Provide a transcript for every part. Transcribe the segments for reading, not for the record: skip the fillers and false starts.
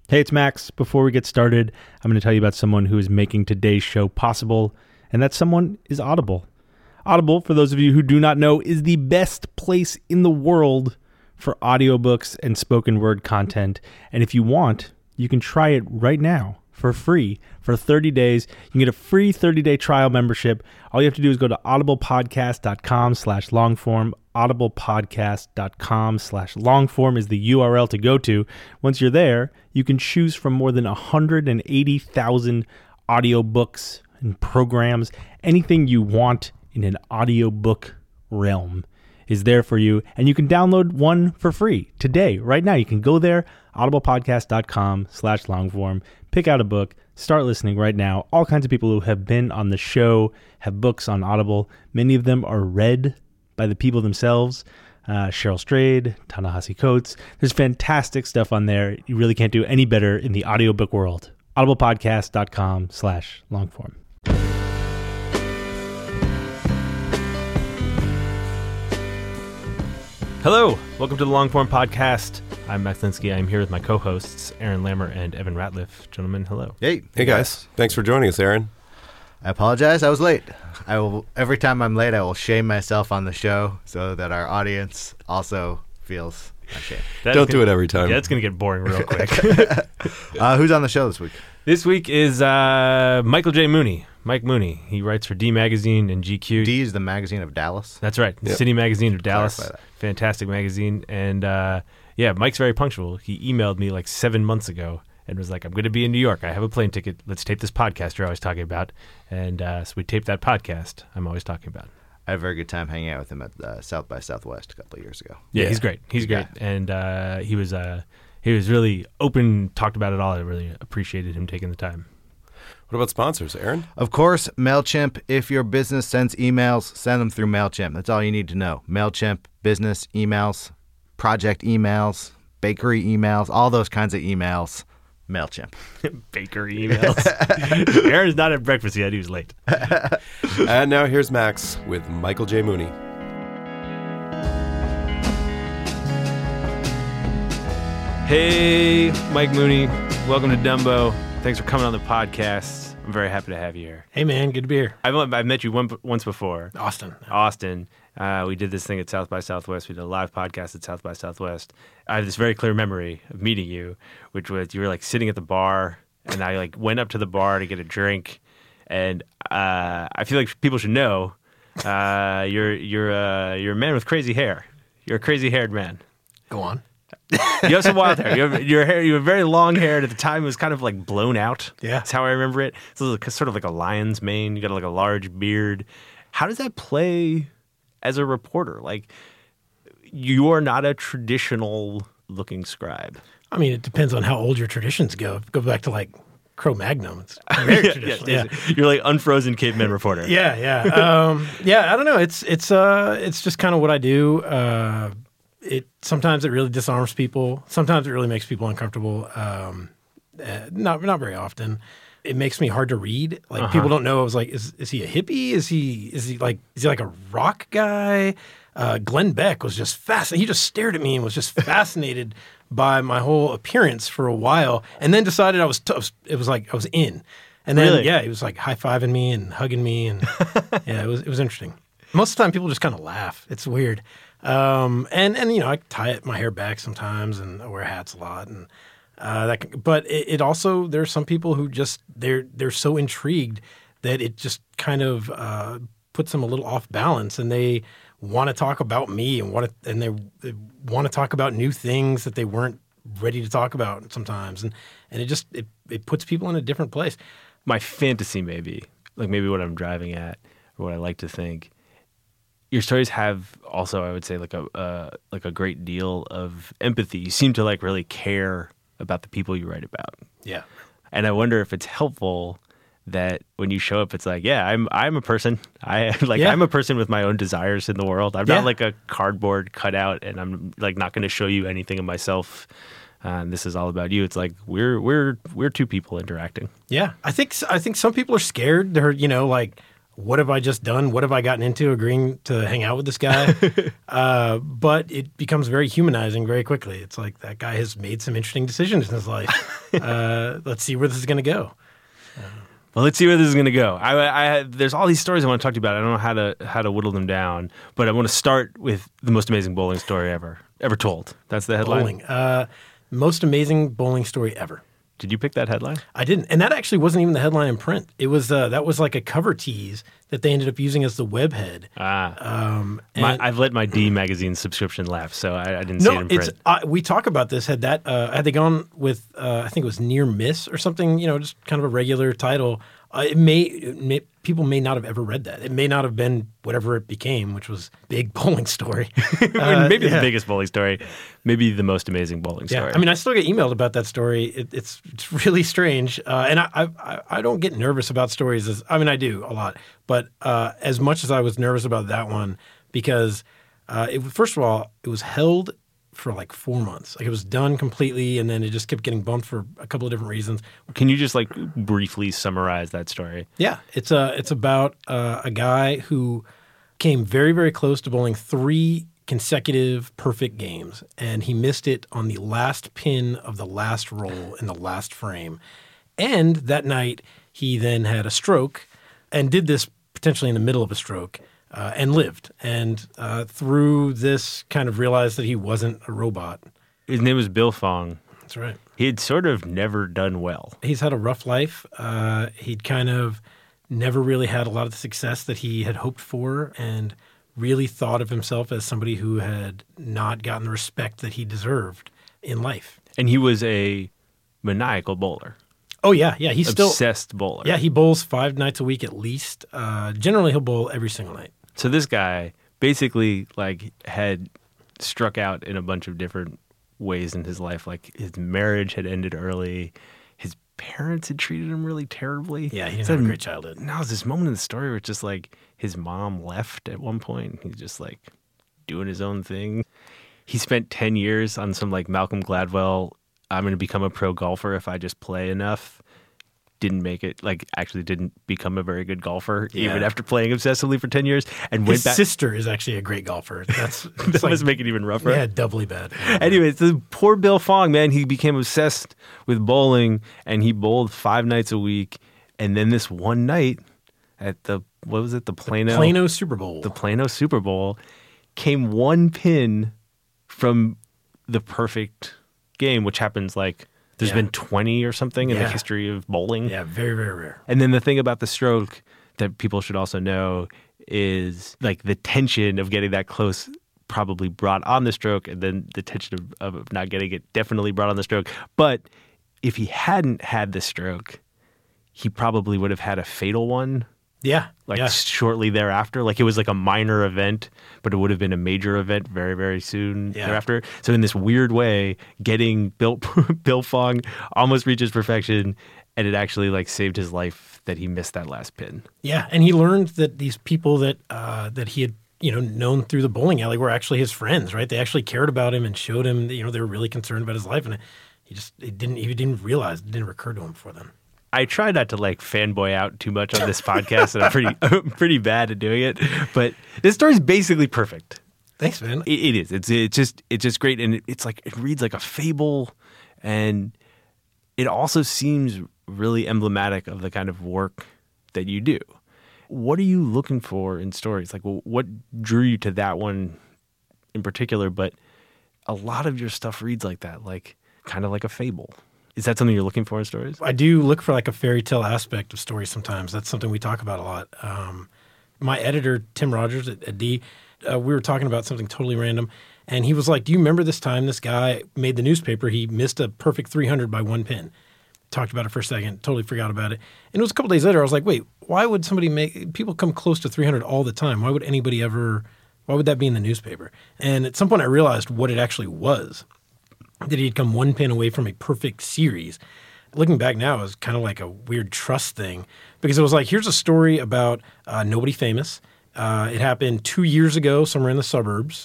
Hey, it's Max. Before we get started, I'm going to tell you about someone who is making today's show possible, and that someone is Audible. Audible, for those of you who do not know, is the best place in the world for audiobooks and spoken word content. And if you want, you can try it right now for free for 30 days. You can get a free 30-day trial membership. All you have to do is go to audiblepodcast.com/longform. audiblepodcast.com/longform is the URL to go to. Once you're there, you can choose from more than 180,000 audiobooks and programs. Anything you want in an audiobook realm is there for you, and you can download one for free today, right now. You can go there, audiblepodcast.com/longform, pick out a book, start listening right now. All kinds of people who have been on the show have books on Audible. Many of them are read by the people themselves. Cheryl Strayed, Ta-Nehisi Coates. There's fantastic stuff on there. You really can't do any better in the audiobook world. audiblepodcast.com/longform. Hello, welcome to the Longform Podcast. I'm Max Linsky. I'm here with my co-hosts, Aaron Lammer and Evan Ratliff. Gentlemen, hello. Hey guys. Thanks for joining us, Aaron. I apologize. I was late. Every time I'm late, I will shame myself on the show so that our audience also feels ashamed. Don't do it every time. Yeah, that's going to get boring real quick. Who's on the show this week? This week is Michael J. Mooney. Mike Mooney. He writes for D Magazine and GQ. D is the magazine of Dallas. That's right. Yep. City Magazine of Dallas. Fantastic magazine. And yeah, Mike's very punctual. He emailed me like 7 months ago and was like, I'm going to be in New York. I have a plane ticket. Let's tape this podcast you're always talking about. And so we taped that podcast I'm always talking about. I had a very good time hanging out with him at South by Southwest a couple of years ago. Yeah, he's great. He's great. And he was really open, talked about it all. I really appreciated him taking the time. What about sponsors, Aaron? Of course, MailChimp. If your business sends emails, send them through MailChimp. That's all you need to know. MailChimp, business emails, project emails, bakery emails, all those kinds of emails. MailChimp. Bakery emails. Aaron's not at breakfast yet. He was late. And now here's Max with Michael J. Mooney. Hey, Mike Mooney. Welcome to Dumbo. Thanks for coming on the podcast. I'm very happy to have you here. Hey, man. Good to be here. I've met you once before. Austin. We did this thing at South by Southwest. We did a live podcast at South by Southwest. I have this very clear memory of meeting you, which was you were like sitting at the bar, and I like went up to the bar to get a drink. And I feel like people should know you're a man with crazy hair. You're a crazy haired man. Go on. You have some wild hair. You have very long hair. And at the time, it was kind of like blown out. Yeah. That's how I remember it. So it was sort of like a lion's mane. You got like a large beard. How does that play as a reporter? Like, you are not a traditional looking scribe. I mean, it depends on how old your traditions go. Go back to like Cro-Magnon. It's very traditional. Yeah. You're like unfrozen caveman reporter. Yeah. I don't know. It's just kind of what I do. Sometimes it really disarms people. Sometimes it really makes people uncomfortable. Not very often. It makes me hard to read. Like people don't know. I was like, is he a hippie? Is he like a rock guy? Glenn Beck was just fascinated. He just stared at me and was just fascinated by my whole appearance for a while, and then decided I was it was like I was in. And then really? Yeah, he was like high-fiving me and hugging me, and yeah, it was interesting. Most of the time, people just kind of laugh. It's weird. And you know, I tie my hair back sometimes, and I wear hats a lot, and but it also, there's some people who just they're so intrigued that it just kind of puts them a little off balance, and they want to talk about me and they want to talk about new things that they weren't ready to talk about sometimes, and it puts people in a different place. My fantasy, maybe what I'm driving at, or what I like to think. Your stories have also, I would say, like a great deal of empathy. You seem to like really care about the people you write about. Yeah. And I wonder if it's helpful that when you show up, it's like, yeah, I'm a person. I'm a person with my own desires in the world. I'm not like a cardboard cutout, and I'm like not going to show you anything of myself. And this is all about you. It's like we're two people interacting. Yeah, I think some people are scared. They're like, what have I just done? What have I gotten into agreeing to hang out with this guy? But it becomes very humanizing very quickly. It's like that guy has made some interesting decisions in his life. Let's see where this is going to go. Well, let's see where this is going to go. There's all these stories I want to talk to you about. I don't know how to whittle them down, but I want to start with the most amazing bowling story ever told. That's the headline. Bowling. Most amazing bowling story ever. Did you pick that headline? I didn't. And that actually wasn't even the headline in print. It was that was like a cover tease that they ended up using as the web head. I've let my D magazine subscription lapse, so I didn't see it in print. We talk about this. Had they gone with I think it was Near Miss or something, just kind of a regular title, people may not have ever read that. It may not have been whatever it became, which was big bowling story. Maybe the biggest bowling story, maybe the most amazing bowling story. I mean, I still get emailed about that story. It's really strange, and I don't get nervous about stories. I do a lot, but as much as I was nervous about that one, because first of all, it was held for like 4 months. Like it was done completely, and then it just kept getting bumped for a couple of different reasons. Can you just briefly summarize that story? Yeah, it's about a guy who came very, very close to bowling 3 consecutive perfect games, and he missed it on the last pin of the last roll in the last frame. And that night, he then had a stroke and did this potentially in the middle of a stroke. And lived. And through this kind of realized that he wasn't a robot. His name was Bill Fong. That's right. He had sort of never done well. He's had a rough life. He'd kind of never really had a lot of the success that he had hoped for and really thought of himself as somebody who had not gotten the respect that he deserved in life. And he was a maniacal bowler. Oh, yeah. He's obsessed bowler. Yeah, he bowls 5 nights a week at least. Generally, he'll bowl every single night. So this guy basically had struck out in a bunch of different ways in his life. Like his marriage had ended early. His parents had treated him really terribly. Yeah, he didn't have a great childhood. Now there's this moment in the story where it's just like his mom left at one point. And he's just like doing his own thing. He spent 10 years on some Malcolm Gladwell, I'm going to become a pro golfer if I just play enough. Didn't make it, actually didn't become a very good golfer, even after playing obsessively for 10 years. And his sister is actually a great golfer. That must make it even rougher. Yeah, doubly bad. Anyways, the poor Bill Fong, man, he became obsessed with bowling, and he bowled 5 nights a week. And then this one night at the Plano Super Bowl. The Plano Super Bowl came 1 pin from the perfect game, which happens there's been 20 or something in the history of bowling. Yeah, very, very rare. And then the thing about the stroke that people should also know is the tension of getting that close probably brought on the stroke, and then the tension of not getting it definitely brought on the stroke. But if he hadn't had the stroke, he probably would have had a fatal one. Yeah. Shortly thereafter. It was a minor event, but it would have been a major event very, very soon thereafter. So in this weird way, getting Bill Fong almost reaches perfection, and it actually saved his life that he missed that last pin. Yeah, and he learned that these people that he had known through the bowling alley were actually his friends, right? They actually cared about him and showed him that, they were really concerned about his life, and he didn't realize, it didn't occur to him before then. I try not to fanboy out too much on this podcast, and I'm pretty bad at doing it. But this story's basically perfect. Thanks, man. It is. It's just great, and it reads like a fable, and it also seems really emblematic of the kind of work that you do. What are you looking for in stories? What drew you to that one in particular? But a lot of your stuff reads like that, kind of like a fable. Is that something you're looking for in stories? I do look for a fairy tale aspect of stories sometimes. That's something we talk about a lot. My editor, Tim Rogers at D, we were talking about something totally random, and he was like, do you remember this time this guy made the newspaper? He missed a perfect 300 by 1 pin. Talked about it for a second, totally forgot about it. And it was a couple days later, I was like, wait, why would people come close to 300 all the time? Why would that be in the newspaper? And at some point I realized what it actually was. That he'd come 1 pin away from a perfect series. Looking back now, it was kind of like a weird trust thing because it was here's a story about nobody famous. It happened 2 years ago somewhere in the suburbs.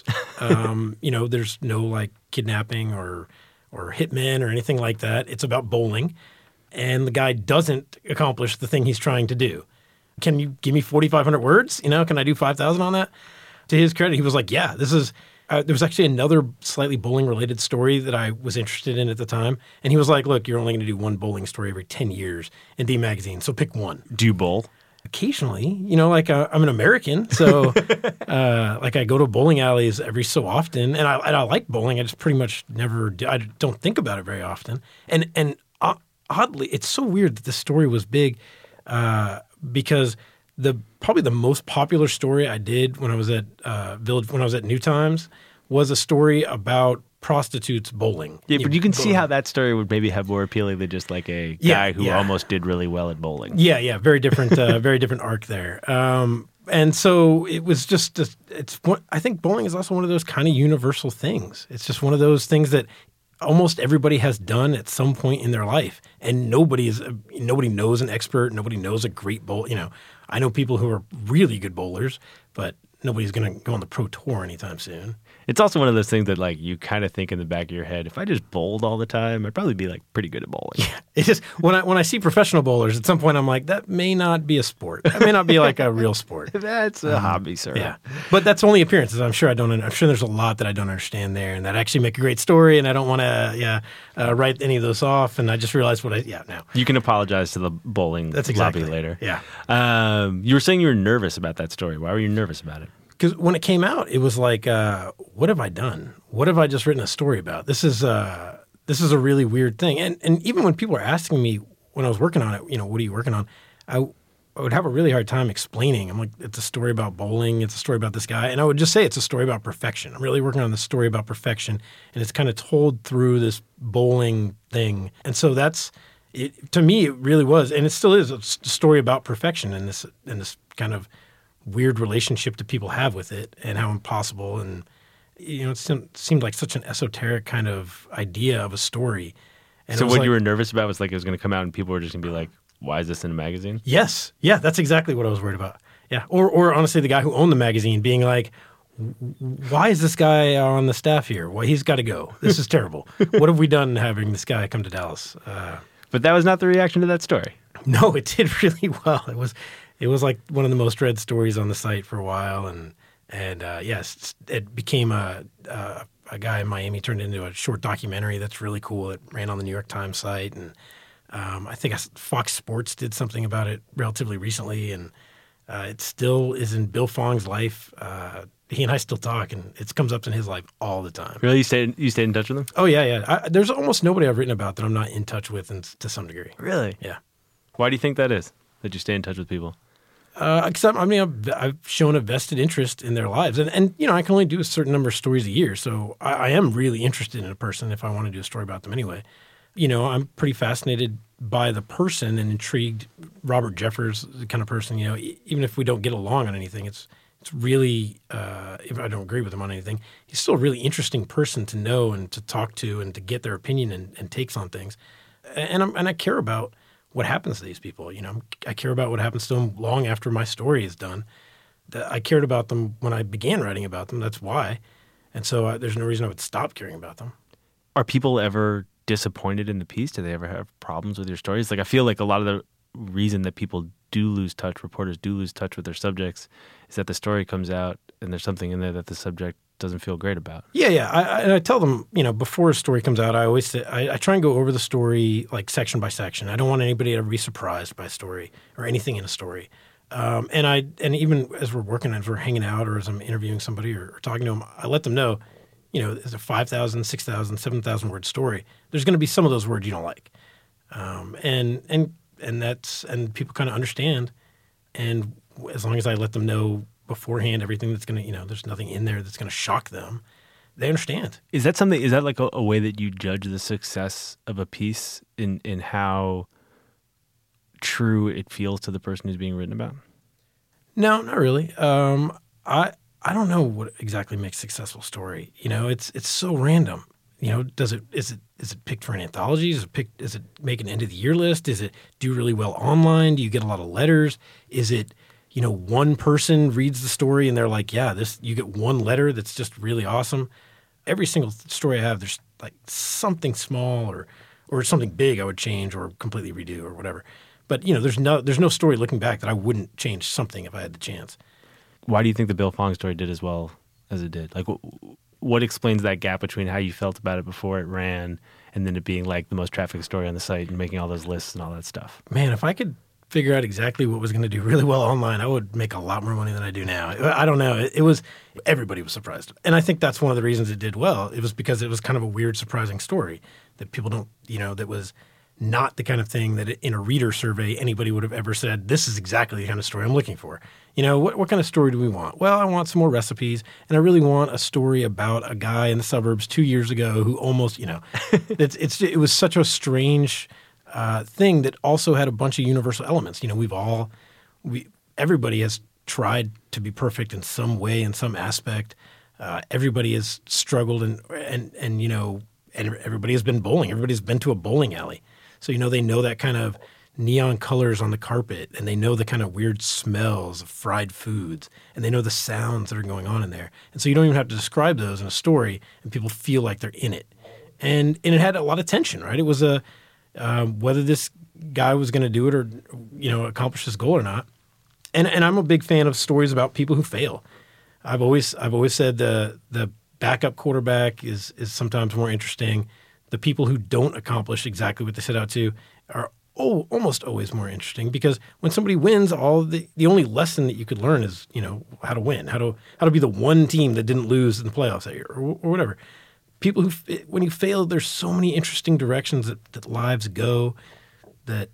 There's no kidnapping or hitmen or anything like that. It's about bowling, and the guy doesn't accomplish the thing he's trying to do. can you give me 4,500 words? Can I do 5,000 on that? To his credit, he was like, yeah, this is, there was actually another slightly bowling related story that I was interested in at the time. And he was like, look, you're only going to do one bowling story every 10 years in D Magazine. So pick one. Do you bowl? Occasionally, I'm an American. So like I go to bowling alleys every so often and I like bowling. I just pretty much I don't think about it very often. And oddly, it's so weird that this story was big because probably the most popular story I did when I was at when I was at New Times was a story about prostitutes bowling. Yeah, but you can see how that story would maybe have more appealing than just like a guy who almost did really well at bowling. Yeah, very different, very different arc there. And so it was just, I think bowling is also one of those kind of universal things. It's just one of those things that almost everybody has done at some point in their life, and nobody knows an expert. Nobody knows a great bowl. I know people who are really good bowlers, but nobody's going to go on the pro tour anytime soon. It's also one of those things that like you kind of think in the back of your head, if I just bowled all the time, I'd probably be like pretty good at bowling. Yeah, it's just when I see professional bowlers, at some point I'm like, that may not be a sport. That may not be like a real sport. That's a hobby, sir. Yeah, but that's only appearances. I'm sure there's a lot that I don't understand there, and that actually make a great story. And I don't want to write any of those off. And I just realized now. You can apologize to the bowling lobby later. Yeah. You were saying you were nervous about that story. Why were you nervous about it? Because when it came out, it was like, what have I done? What have I just written a story about? This is a really weird thing. And even when people are asking me when I was working on it, what are you working on? I would have a really hard time explaining. I'm like, it's a story about bowling. It's a story about this guy. And I would just say it's a story about perfection. I'm really working on this story about perfection. And it's kind of told through this bowling thing. And so to me, it really was. And it still is a story about perfection and this kind of weird relationship that people have with it and how impossible. And, it seemed like such an esoteric kind of idea of a story. And so what you were nervous about was like it was going to come out and people were just going to be like, why is this in a magazine? Yes. Yeah, that's exactly what I was worried about. Yeah. Or honestly, the guy who owned the magazine being like, why is this guy on the staff here? Well, he's got to go. This is terrible. What have we done having this guy come to Dallas? But that was not the reaction to that story. No, it did really well. It was like one of the most read stories on the site for a while, and yes, it became a guy in Miami turned into a short documentary that's really cool. It ran on the New York Times site, and I think Fox Sports did something about it relatively recently, and it still is in Bill Fong's life. He and I still talk, and it comes up in his life all the time. Really, you stayed in touch with him? Oh yeah. There's almost nobody I've written about that I'm not in touch with, to some degree. Really? Yeah. Why do you think that is? That you stay in touch with people? Except, I've shown a vested interest in their lives. And I can only do a certain number of stories a year. So I am really interested in a person if I want to do a story about them anyway. I'm pretty fascinated by the person and intrigued. Robert Jeffers, the kind of person, even if we don't get along on anything, it's really, if I don't agree with him on anything, he's still a really interesting person to know and to talk to and to get their opinion and takes on things. And I care about what happens to these people. I care about what happens to them long after my story is done. I cared about them when I began writing about them. That's why. And so there's no reason I would stop caring about them. Are people ever disappointed in the piece? Do they ever have problems with your stories? Like, I feel like a lot of the reason that people do lose touch, reporters do lose touch with their subjects, is that the story comes out and there's something in there that the subject doesn't feel great about. Yeah. I tell them, before a story comes out, I always say, I try and go over the story like section by section. I don't want anybody to ever be surprised by a story or anything in a story. And even as we're hanging out or as I'm interviewing somebody or talking to them, I let them know, it's a 5,000, 6,000, 7,000 word story. There's going to be some of those words you don't like. And people kind of understand. And as long as I let them know beforehand everything that's going to, there's nothing in there that's going to shock them, they understand. Is that like a way that you judge the success of a piece in how true it feels to the person who's being written about? No, not really. I don't know what exactly makes a successful story. It's so random. Is it picked for an anthology? Is it make an end of the year list? Is it do really well online? Do you get a lot of letters? Is it, one person reads the story and they're like, yeah, you get one letter that's just really awesome. Every single story I have, there's like something small or something big I would change or completely redo or whatever. But there's no story looking back that I wouldn't change something if I had the chance. Why do you think the Bill Fong story did as well as it did? Like, what explains that gap between how you felt about it before it ran and then it being like the most trafficked story on the site and making all those lists and all that stuff? Man, if I could figure out exactly what was going to do really well online, I would make a lot more money than I do now. I don't know. Everybody was surprised. And I think that's one of the reasons it did well. It was because it was kind of a weird, surprising story that people don't, that was not the kind of thing that in a reader survey anybody would have ever said, this is exactly the kind of story I'm looking for. What kind of story do we want? Well, I want some more recipes, and I really want a story about a guy in the suburbs 2 years ago who almost, it was such a strange thing that also had a bunch of universal elements. Everybody has tried to be perfect in some way, in some aspect. Everybody has struggled and everybody has been bowling. Everybody's been to a bowling alley. So, they know that kind of neon colors on the carpet, and they know the kind of weird smells of fried foods, and they know the sounds that are going on in there. And so you don't even have to describe those in a story, and people feel like they're in it. And it had a lot of tension, right? It was whether this guy was going to do it or, accomplish his goal or not. And I'm a big fan of stories about people who fail. I've always said the backup quarterback is sometimes more interesting. The people who don't accomplish exactly what they set out to are almost always more interesting, because when somebody wins, the only lesson that you could learn is, how to win, how to be the one team that didn't lose in the playoffs that year or whatever. People when you fail, there's so many interesting directions that lives go, that,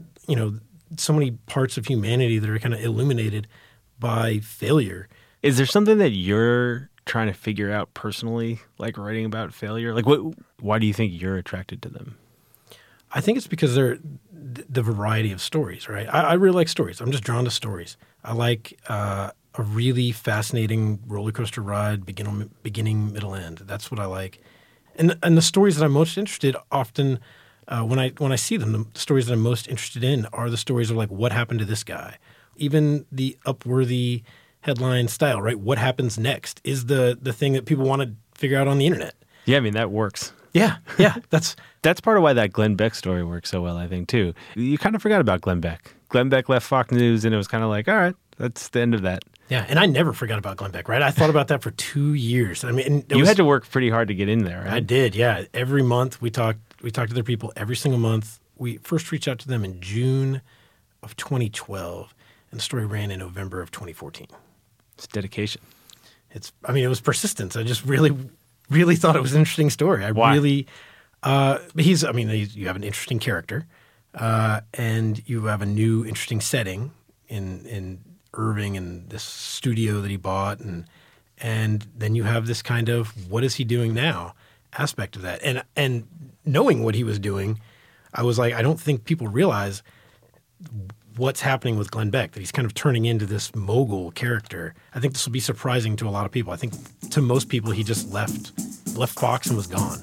so many parts of humanity that are kind of illuminated by failure. Is there something that you're trying to figure out personally, like writing about failure? Like, why do you think you're attracted to them? I think it's because they're the variety of stories, right? I really like stories. I'm just drawn to stories. I like a really fascinating roller coaster ride, beginning, middle, end. That's what I like. And the stories that I'm most interested often, when I see them, the stories that I'm most interested in are the stories of like, what happened to this guy? Even the Upworthy headline style, right? What happens next is the thing that people want to figure out on the internet. Yeah, I mean, that works. Yeah. That's part of why that Glenn Beck story works so well, I think, too. You kind of forgot about Glenn Beck. Glenn Beck left Fox News, and it was kind of like, all right, that's the end of that. Yeah, and I never forgot about Glenn Beck, right? I thought about that for 2 years. I mean, you had to work pretty hard to get in there, right? I did, yeah. Every month we talked to their people every single month. We first reached out to them in June of 2012, and the story ran in November of 2014. It's dedication. It was persistence. I just really thought it was an interesting story. Why? You have an interesting character, and you have a new interesting setting in Irving and this studio that he bought, and then you have this kind of what is he doing now aspect of that. And knowing what he was doing, I was like, I don't think people realize what's happening with Glenn Beck, that he's kind of turning into this mogul character. I think this will be surprising to a lot of people. I think to most people, he just left Fox and was gone.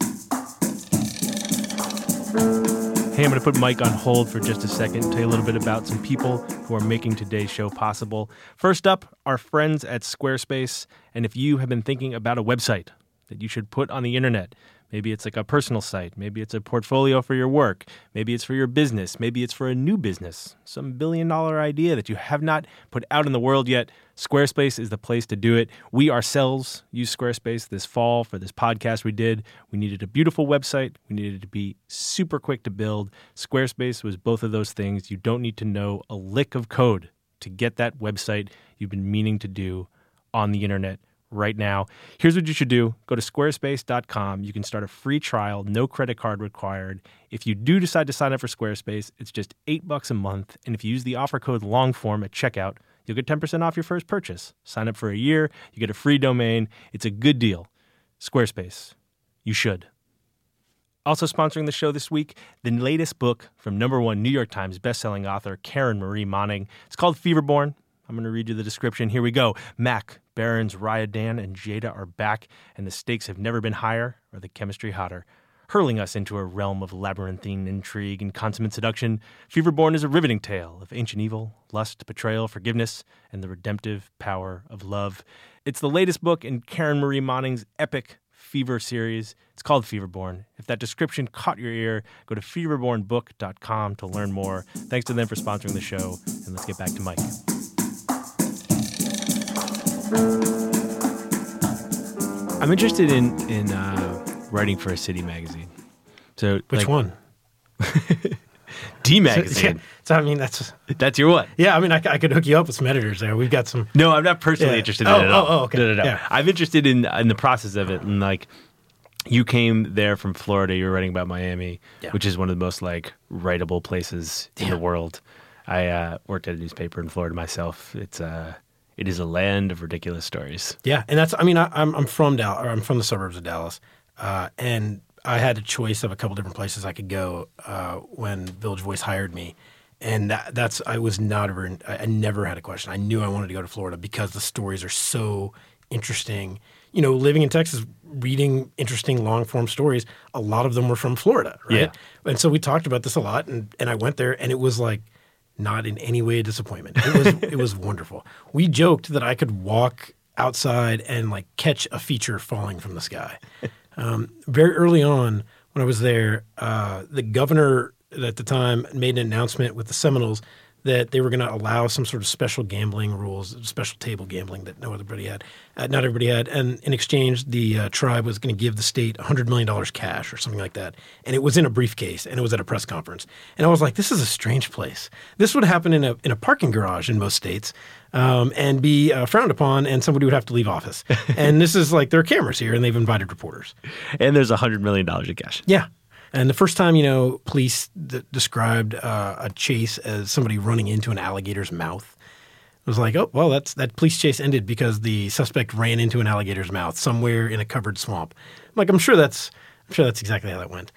Hey, I'm going to put Mike on hold for just a second and tell you a little bit about some people who are making today's show possible. First up, our friends at Squarespace. And if you have been thinking about a website that you should put on the internet, maybe it's like a personal site, maybe it's a portfolio for your work, maybe it's for your business, maybe it's for a new business, some billion-dollar idea that you have not put out in the world yet, Squarespace is the place to do it. We ourselves used Squarespace this fall for this podcast we did. We needed a beautiful website. We needed it to be super quick to build. Squarespace was both of those things. You don't need to know a lick of code to get that website you've been meaning to do on the internet right now. Here's what you should do. Go to squarespace.com. You can start a free trial, no credit card required. If you do decide to sign up for Squarespace, it's just $8 a month. And if you use the offer code LONGFORM at checkout, you'll get 10% off your first purchase. Sign up for a year. You get a free domain. It's a good deal. Squarespace. You should. Also sponsoring the show this week, the latest book from #1 New York Times bestselling author Karen Marie Moning. It's called Feverborn. I'm going to read you the description. Here we go. Mac, Barons, Ryadan, and Jada are back, and the stakes have never been higher or the chemistry hotter. Hurling us into a realm of labyrinthine intrigue and consummate seduction, Feverborn is a riveting tale of ancient evil, lust, betrayal, forgiveness, and the redemptive power of love. It's the latest book in Karen Marie Moning's epic Fever series. It's called Feverborn. If that description caught your ear, go to feverbornbook.com to learn more. Thanks to them for sponsoring the show, and let's get back to Mike. I'm interested in writing for a city magazine. So Which one? D magazine. So I mean, that's your one. yeah. I mean, I could hook you up with some editors there. We've got some. No, I'm not personally interested in it at all. Oh, okay. No. Yeah. I'm interested in the process of it, and like you came there from Florida. You were writing about Miami, Yeah. which is one of the most like writable places in the world. I worked at a newspaper in Florida myself. It is a land of ridiculous stories. Yeah, and that's. I mean, I'm from Dallas, or I'm from the suburbs of Dallas, and I had a choice of a couple different places I could go when Village Voice hired me, and that's. I was not ever. I never had a question. I knew I wanted to go to Florida because the stories are so interesting. You know, living in Texas, reading interesting long form stories. A lot of them were from Florida, right? Yeah. And so we talked about this a lot, and I went there, and it was like. Not in any way a disappointment. It was wonderful. We joked that I could walk outside and like catch a feature falling from the sky. Very early on when I was there, the governor at the time made an announcement with the Seminoles that they were going to allow some sort of special gambling rules, special table gambling that not everybody had. And in exchange, the tribe was going to give the state $100 million cash or something like that. And it was in a briefcase, and it was at a press conference. And I was like, this is a strange place. This would happen in a parking garage in most states and be frowned upon, and somebody would have to leave office. And this is like, there are cameras here, and they've invited reporters. And there's $100 million in cash. Yeah. And the first time, police described a chase as somebody running into an alligator's mouth, it was like, oh, well, that police chase ended because the suspect ran into an alligator's mouth somewhere in a covered swamp. I'm sure that's exactly how that went.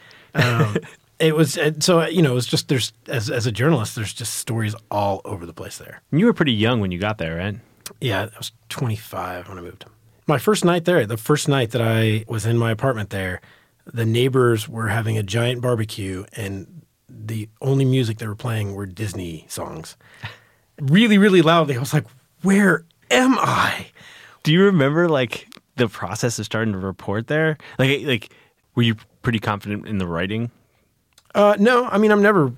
It was so it was just there's as a journalist, there's just stories all over the place there. And you were pretty young when you got there, right? Yeah, I was 25 when I moved. My first night there, the first night that I was in my apartment there. The neighbors were having a giant barbecue, and the only music they were playing were Disney songs. Really, really loudly. I was like, where am I? Do you remember like the process of starting to report there? Like were you pretty confident in the writing? No, I mean, I'm never,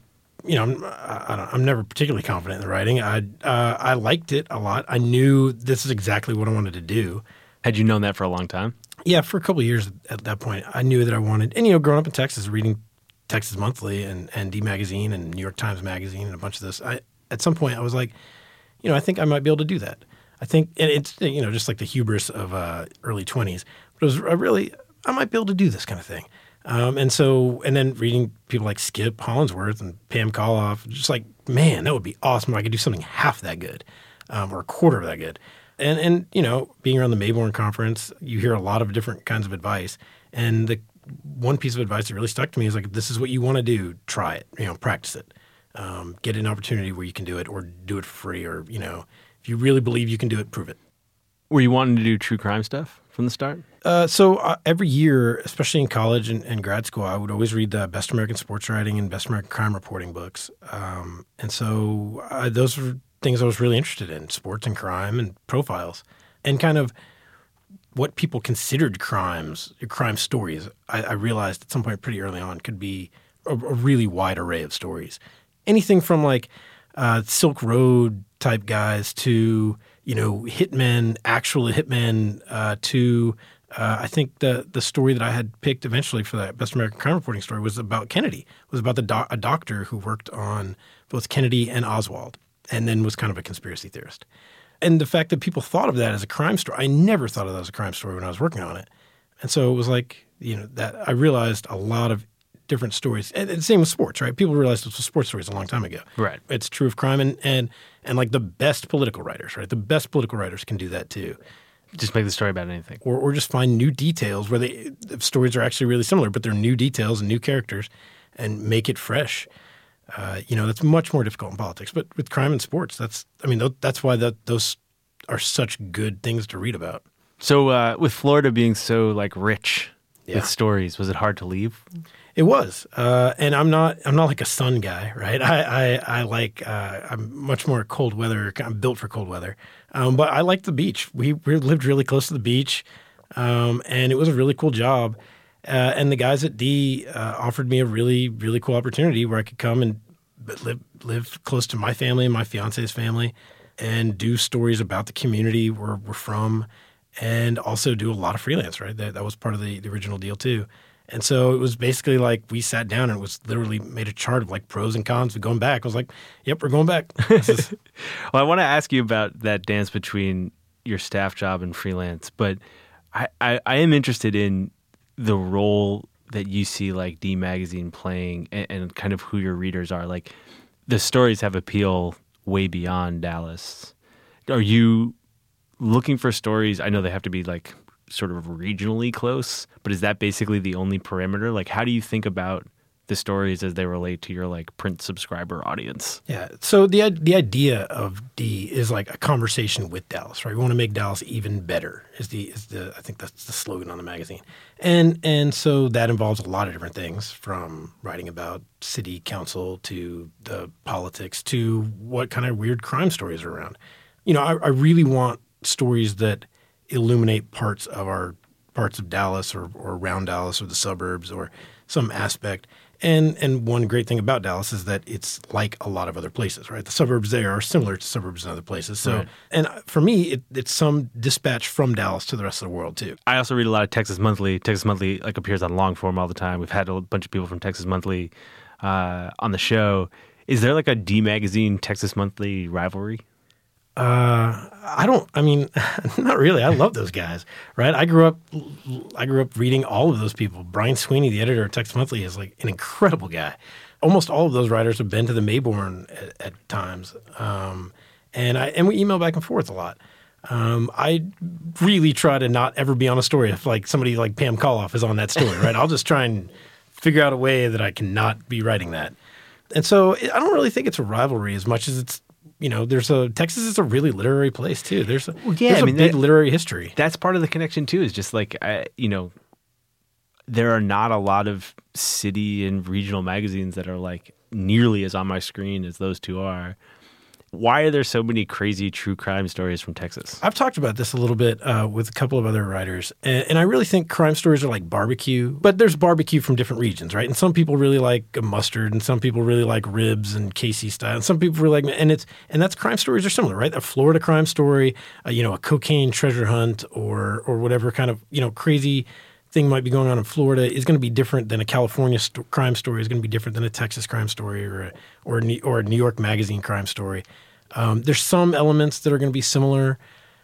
I'm never particularly confident in the writing. I liked it a lot. I knew this is exactly what I wanted to do. Had you known that for a long time? Yeah, for a couple of years at that point, I knew that I wanted, and growing up in Texas, reading Texas Monthly and D Magazine and New York Times Magazine and a bunch of this, at some point I was like, I think I might be able to do that. I think, and it's, just like the hubris of early 20s, but it was I might be able to do this kind of thing. And then reading people like Skip Hollandsworth and Pam Koloff, just like, man, that would be awesome if I could do something half that good or a quarter of that good. And being around the Mayborn Conference, you hear a lot of different kinds of advice. And the one piece of advice that really stuck to me is like, if this is what you want to do, try it, practice it. Get an opportunity where you can do it or do it for free or, if you really believe you can do it, prove it. Were you wanting to do true crime stuff from the start? So every year, especially in college and grad school, I would always read the Best American Sports Writing and Best American Crime Reporting books. And so those were things I was really interested in, sports and crime and profiles, and kind of what people considered crime stories. I realized at some point pretty early on could be a really wide array of stories. Anything from like Silk Road type guys to, actual hitmen to I think the story that I had picked eventually for that Best American Crime Reporting story was about Kennedy. It was about a doctor who worked on both Kennedy and Oswald, and then was kind of a conspiracy theorist. And the fact that people thought of that as a crime story, I never thought of that as a crime story when I was working on it. And so it was like, that I realized a lot of different stories. And the same with sports, right? People realized this was sports stories a long time ago. Right. It's true of crime and like the best political writers, right? The best political writers can do that too. Just make the story about anything. Or just find new details where the stories are actually really similar, but they're new details and new characters and make it fresh. That's much more difficult in politics. But with crime and sports, that's why those are such good things to read about. So with Florida being so like rich Yeah. with stories, was it hard to leave? It was, and I'm not like a sun guy, right? I'm much more cold weather. I'm built for cold weather, but I like the beach. We lived really close to the beach. And it was a really cool job. And the guys at D offered me a really, really cool opportunity where I could come and live close to my family and my fiance's family and do stories about the community where we're from and also do a lot of freelance, right? That was part of the original deal too. And so it was basically like we sat down and it was literally made a chart of like pros and cons of going back. I was like, yep, we're going back. Well, I want to ask you about that dance between your staff job and freelance, but I am interested in the role that you see like D Magazine playing and kind of who your readers are. Like the stories have appeal way beyond Dallas. Are you looking for stories? I know they have to be like sort of regionally close, but is that basically the only parameter? Like, how do you think about the stories as they relate to your like print subscriber audience? Yeah. So the idea of D is like a conversation with Dallas, right? We want to make Dallas even better. Is the I think that's the slogan on the magazine, and so that involves a lot of different things, from writing about city council to the politics to what kind of weird crime stories are around. You know, I really want stories that illuminate parts of Dallas or around Dallas or the suburbs or some aspect. And one great thing about Dallas is that it's like a lot of other places, right? The suburbs there are similar to suburbs in other places. So, right. And for me, it's some dispatch from Dallas to the rest of the world too. I also read a lot of Texas Monthly. Texas Monthly like appears on long form all the time. We've had a bunch of people from Texas Monthly on the show. Is there like a D Magazine Texas Monthly rivalry? Not really. I love those guys, right? I grew up reading all of those people. Brian Sweeney, the editor of Texas Monthly, is like an incredible guy. Almost all of those writers have been to the Mayborn at times. And we email back and forth a lot. I really try to not ever be on a story if like somebody like Pam Koloff is on that story, right? I'll just try and figure out a way that I cannot be writing that. And so I don't really think it's a rivalry as much as it's, you know, Texas is a really literary place too. There's a big literary history. That's part of the connection too. Is just like there are not a lot of city and regional magazines that are like nearly as on my screen as those two are. Why are there so many crazy true crime stories from Texas? I've talked about this a little bit with a couple of other writers, and I really think crime stories are like barbecue, but there's barbecue from different regions, right? And some people really like mustard, and some people really like ribs and Casey style, and some people really like, and that's crime stories are similar, right? A Florida crime story, a cocaine treasure hunt, or whatever kind of crazy thing might be going on in Florida is going to be different than a California crime story. Is going to be different than a Texas crime story or a New York Magazine crime story. There's some elements that are going to be similar.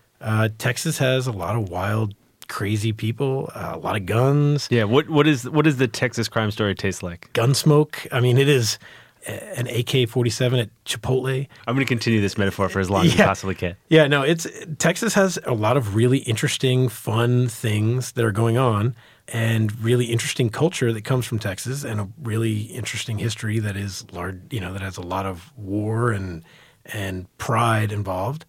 Texas has a lot of wild, crazy people, a lot of guns. Yeah. What does the Texas crime story taste like? Gunsmoke. I mean, it is an AK-47 at Chipotle. I'm going to continue this metaphor for as long as you possibly can. Yeah, no, Texas has a lot of really interesting, fun things that are going on and really interesting culture that comes from Texas and a really interesting history that is large, that has a lot of war and pride involved.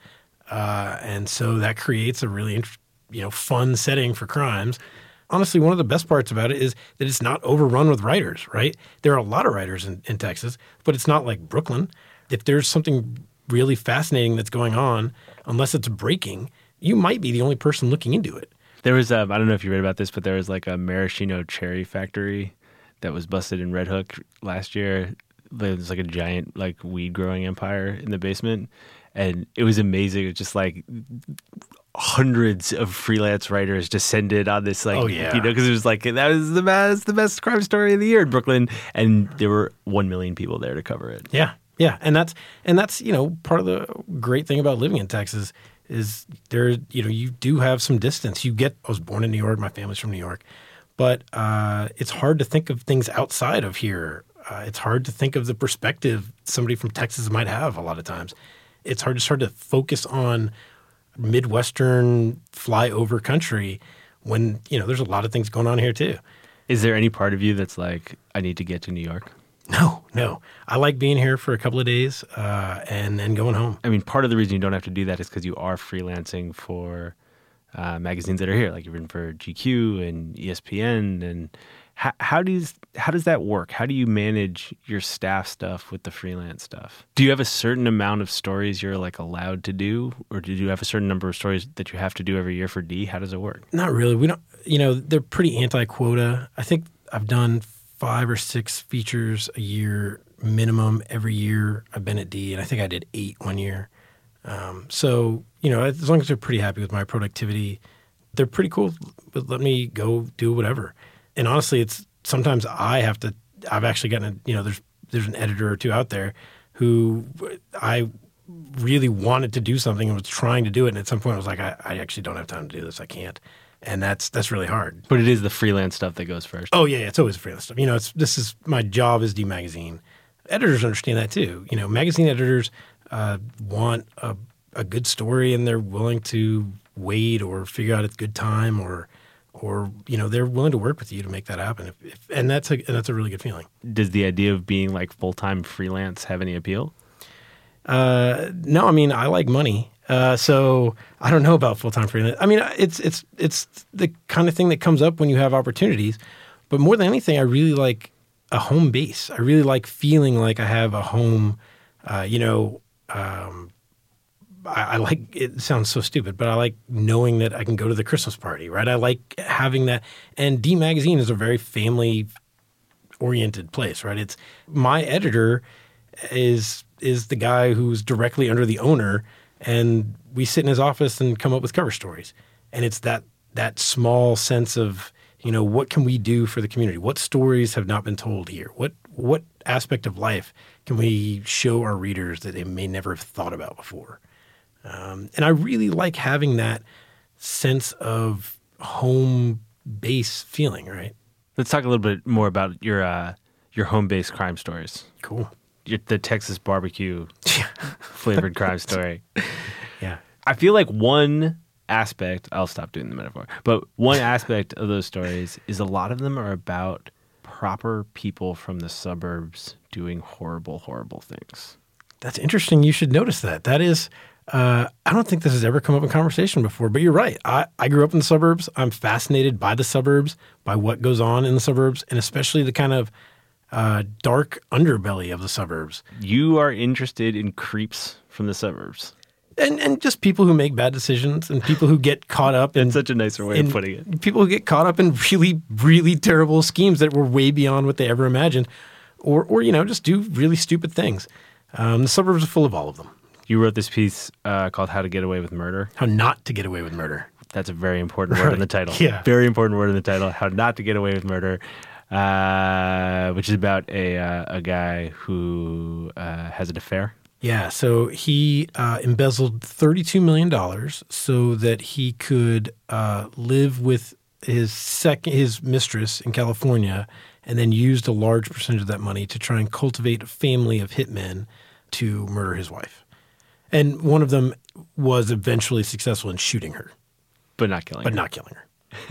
And so that creates a really fun setting for crimes. Honestly, one of the best parts about it is that it's not overrun with writers, right? There are a lot of writers in Texas, but it's not like Brooklyn. If there's something really fascinating that's going on, unless it's breaking, you might be the only person looking into it. There was, I don't know if you read about this, but there was like a maraschino cherry factory that was busted in Red Hook last year. There's like a giant like weed growing empire in the basement. And it was amazing. It was just like hundreds of freelance writers descended on this, because it was like that was the best crime story of the year in Brooklyn, and there were 1 million people there to cover it. Yeah, and that's part of the great thing about living in Texas is there you do have some distance. I was born in New York. My family's from New York, but it's hard to think of things outside of here. It's hard to think of the perspective somebody from Texas might have a lot of times. It's hard to focus on Midwestern flyover country when, there's a lot of things going on here too. Is there any part of you that's like, I need to get to New York? No. I like being here for a couple of days and then going home. I mean, part of the reason you don't have to do that is because you are freelancing for magazines that are here. Like you've written for GQ and ESPN. And How does that work? How do you manage your staff stuff with the freelance stuff? Do you have a certain amount of stories you're like allowed to do, or do you have a certain number of stories that you have to do every year for D? How does it work? Not really. We don't. They're pretty anti-quota. I think I've done 5 or 6 features a year minimum every year I've been at D, and I think I did 8 one year. So as long as they're pretty happy with my productivity, they're pretty cool with letting me go do whatever. And honestly, it's sometimes I've actually gotten there's an editor or two out there who I really wanted to do something and was trying to do it. And at some point I was like, I actually don't have time to do this. I can't. And that's really hard. But it is the freelance stuff that goes first. Oh yeah. It's always freelance stuff. This is my job as D Magazine. Editors understand that too. Magazine editors want a good story, and they're willing to wait or figure out a good time or they're willing to work with you to make that happen. And that's a really good feeling. Does the idea of being like full-time freelance have any appeal? No, I like money. So I don't know about full-time freelance. It's the kind of thing that comes up when you have opportunities. But more than anything, I really like a home base. I really like feeling like I have a home. I like, it sounds so stupid, but I like knowing that I can go to the Christmas party, right? I like having that. And D Magazine is a very family-oriented place, right? It's my editor is the guy who's directly under the owner, and we sit in his office and come up with cover stories. And it's that small sense of, what can we do for the community? What stories have not been told here? What aspect of life can we show our readers that they may never have thought about before? And I really like having that sense of home base feeling, right? Let's talk a little bit more about your home base crime stories. Cool. The Texas barbecue flavored crime story. Yeah. I feel like one aspect, I'll stop doing the metaphor, but one aspect of those stories is a lot of them are about proper people from the suburbs doing horrible, horrible things. That's interesting. You should notice that. That is, I don't think this has ever come up in conversation before, but you're right. I grew up in the suburbs. I'm fascinated by the suburbs, by what goes on in the suburbs, and especially the kind of dark underbelly of the suburbs. You are interested in creeps from the suburbs. And just people who make bad decisions and people who get caught up in... That's such a nicer way of putting it. People who get caught up in really, really terrible schemes that were way beyond what they ever imagined or just do really stupid things. The suburbs are full of all of them. You wrote this piece called How to Get Away with Murder. How Not to Get Away with Murder. That's a very important word in the title. Yeah. Very important word in the title. How Not to Get Away with Murder, which is about a guy who has an affair. Yeah, so he embezzled $32 million so that he could live with his mistress in California, and then used a large percentage of that money to try and cultivate a family of hitmen to murder his wife. And one of them was eventually successful in shooting her. But not killing her.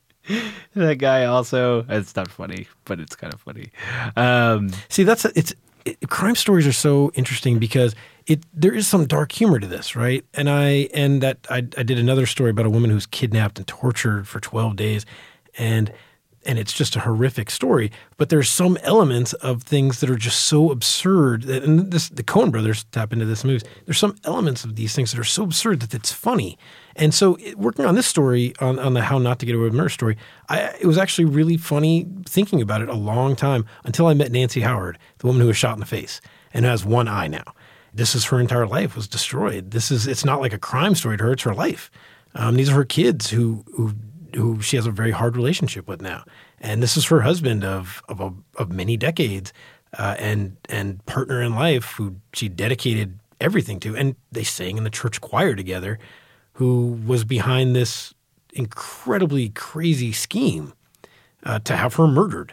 That guy also, it's not funny, but it's kind of funny. See, crime stories are so interesting because there is some dark humor to this, right? And I did another story about a woman who's kidnapped and tortured for 12 days, and it's just a horrific story. But there's some elements of things that are just so absurd. And the Coen brothers tap into this movie. There's some elements of these things that are so absurd that it's funny. And so working on this story, on the How Not to Get Away with Murder story, it was actually really funny thinking about it a long time until I met Nancy Howard, the woman who was shot in the face and has one eye now. This is her entire life was destroyed. It's not like a crime story to her, it's her life. These are her kids who she has a very hard relationship with now. And this is her husband of many decades and partner in life who she dedicated everything to. And they sang in the church choir together, who was behind this incredibly crazy scheme to have her murdered.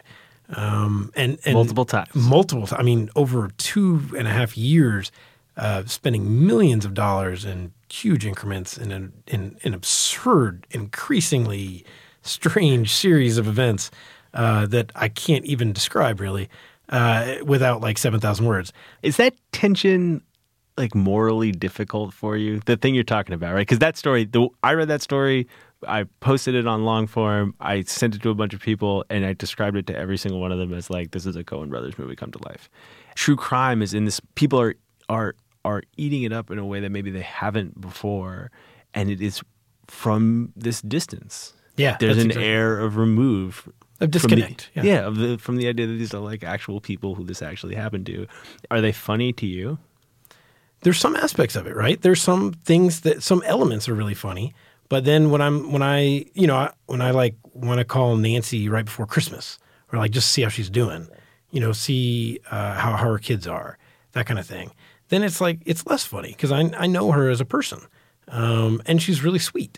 And multiple times. I mean, over 2.5 years, spending millions of dollars in huge increments in an absurd, increasingly strange series of events that I can't even describe really without like 7,000 words. Is that tension like morally difficult for you? The thing you're talking about, right? Because that story, I read that story I posted it on long form. I sent it to a bunch of people, and I described it to every single one of them as like, this is a Coen Brothers movie come to life. True crime is in this. People are eating it up in a way that maybe they haven't before, and it is from this distance. Yeah, there's that's an exactly- air of remove. Of disconnect. From from the idea that these are like actual people who this actually happened to. Are they funny to you? There's some aspects of it, right? There's some things some elements are really funny. But then when I like want to call Nancy right before Christmas, or like just see how she's doing, see how her kids are, that kind of thing. Then it's like it's less funny because I know her as a person, and she's really sweet.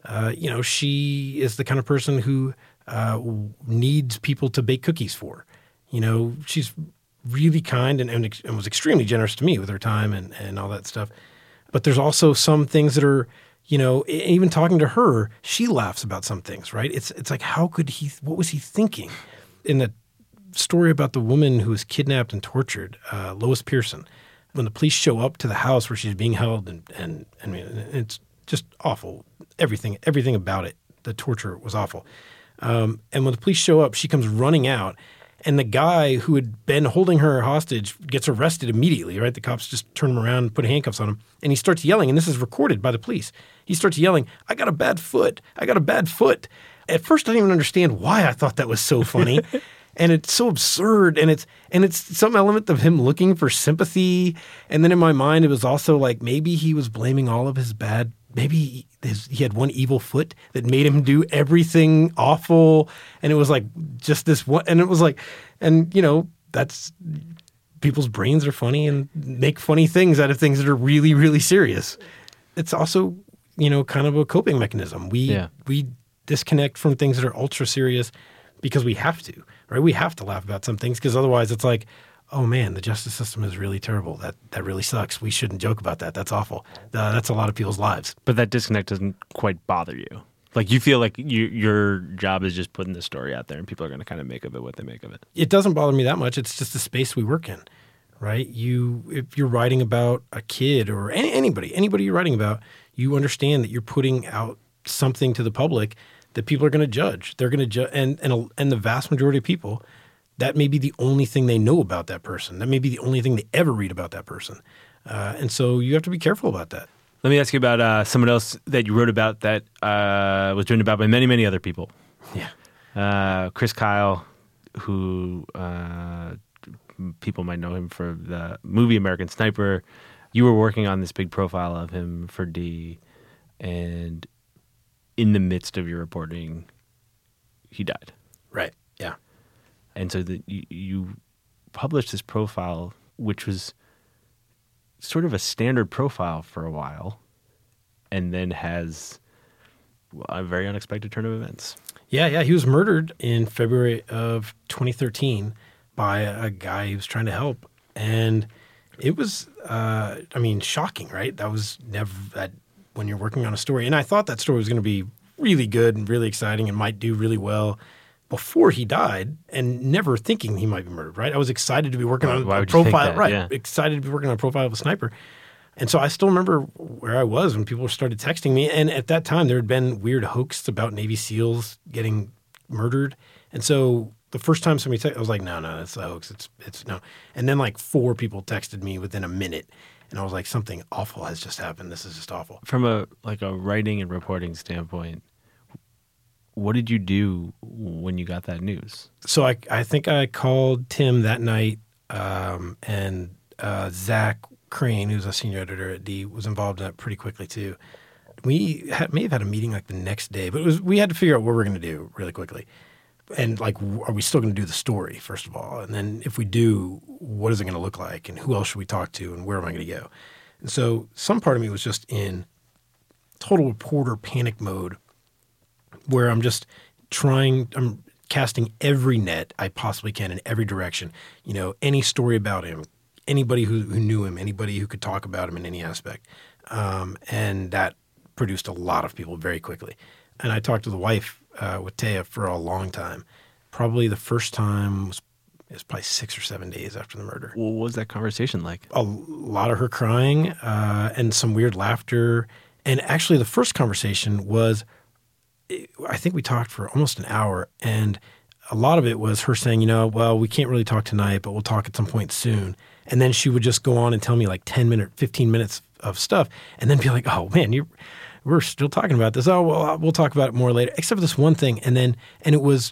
She is the kind of person who needs people to bake cookies for. She's really kind and was extremely generous to me with her time and all that stuff. But there's also some things that are, even talking to her, she laughs about some things, right? It's like, what was he thinking? In the story about the woman who was kidnapped and tortured, Lois Pearson, when the police show up to the house where she's being held and I mean, it's just awful. Everything about it, the torture was awful. And when the police show up, she comes running out, and the guy who had been holding her hostage gets arrested immediately, right? The cops just turn him around and put handcuffs on him, and he starts yelling, and this is recorded by the police. He starts yelling, "I got a bad foot. I got a bad foot." At first, I didn't even understand why I thought that was so funny. And it's so absurd, and it's some element of him looking for sympathy. And then in my mind, it was also like maybe he was blaming all of his bad. Maybe he had one evil foot that made him do everything awful. And it was like just this one. And it was like, that's people's brains are funny and make funny things out of things that are really, really serious. It's also, kind of a coping mechanism. We disconnect from things that are ultra serious because we have to, right? We have to laugh about some things because otherwise it's like, oh man, the justice system is really terrible. That really sucks. We shouldn't joke about that. That's awful. That's a lot of people's lives. But that disconnect doesn't quite bother you. Like you feel like your job is just putting the story out there and people are going to kind of make of it what they make of it. It doesn't bother me that much. It's just the space we work in, right? If you're writing about a kid or anybody you're writing about, you understand that you're putting out something to the public that people are going to judge. They're going to judge, and the vast majority of people, that may be the only thing they know about that person. That may be the only thing they ever read about that person. And so you have to be careful about that. Let me ask you about someone else that you wrote about that was written about by many, many other people. Yeah. Chris Kyle, who people might know him for the movie American Sniper. You were working on this big profile of him for D, and in the midst of your reporting, he died. Right. Yeah. And so you published this profile, which was sort of a standard profile for a while, and then has a very unexpected turn of events. Yeah. He was murdered in February of 2013 by a guy he was trying to help. And it was, shocking, right? That was never that when you're working on a story. And I thought that story was going to be really good and really exciting and might do really well before he died, and never thinking he might be murdered, right? I was excited to be working on a profile, right? Yeah. Excited to be working on a profile of a sniper. And so I still remember where I was when people started texting me. And at that time, there had been weird hoax about Navy SEALs getting murdered. And so the first time somebody texted, I was like, no, that's a hoax. It's no. And then like 4 people texted me within a minute. And I was like, something awful has just happened. This is just awful. From a writing and reporting standpoint, what did you do when you got that news? So I think I called Tim that night, and Zach Crane, who's a senior editor at D, was involved in that pretty quickly too. We may have had a meeting like the next day, but we had to figure out what we're going to do really quickly. And like, are we still going to do the story, first of all? And then if we do, what is it going to look like? And who else should we talk to? And where am I going to go? And so some part of me was just in total reporter panic mode, where I'm just I'm casting every net I possibly can in every direction. Any story about him, anybody who knew him, anybody who could talk about him in any aspect. And that produced a lot of people very quickly. And I talked to the wife, with Taya, for a long time. Probably the first time was probably 6 or 7 days after the murder. What was that conversation like? A lot of her crying, and some weird laughter. And actually the first conversation was I think we talked for almost an hour, and a lot of it was her saying, well, we can't really talk tonight, but we'll talk at some point soon. And then she would just go on and tell me like 15 minutes of stuff, and then be like, oh man, we're still talking about this. Oh, well, we'll talk about it more later, except for this one thing. And it was,